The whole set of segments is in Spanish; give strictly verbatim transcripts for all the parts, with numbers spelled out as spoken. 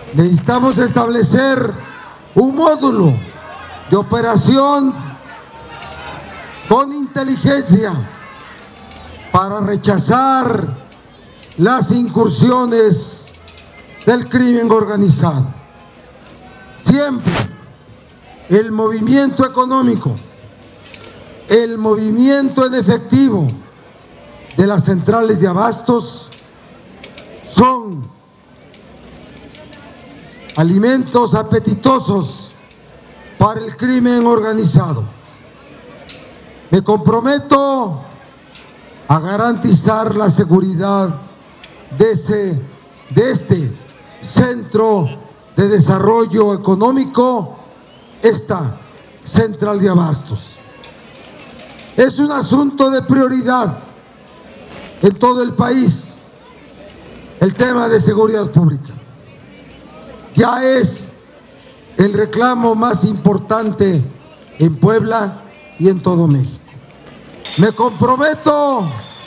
Necesitamos establecer un módulo de operación con inteligencia para rechazar las incursiones del crimen organizado. Siempre el movimiento económico, el movimiento en efectivo de las centrales de abastos son alimentos apetitosos para el crimen organizado. Me comprometo a garantizar la seguridad de, ese, de este centro de desarrollo económico, esta central de abastos. Es un asunto de prioridad en todo el país, el tema de seguridad pública. Ya es el reclamo más importante en Puebla y en todo México. Me comprometo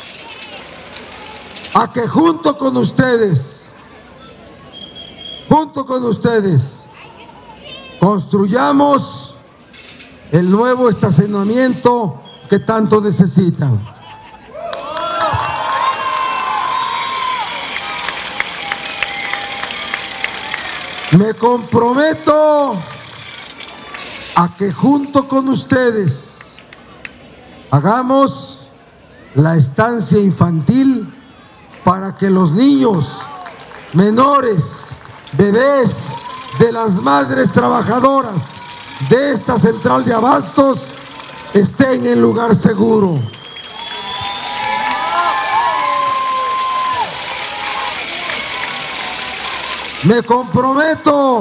a que junto con ustedes, junto con ustedes, construyamos el nuevo estacionamiento que tanto necesitan. Me comprometo a que junto con ustedes hagamos la estancia infantil para que los niños menores, bebés de las madres trabajadoras de esta central de abastos estén en lugar seguro. Me comprometo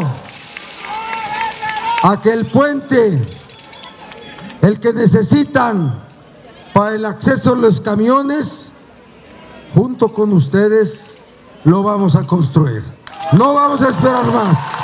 a que el puente, el que necesitan para el acceso a los camiones, junto con ustedes lo vamos a construir. No vamos a esperar más.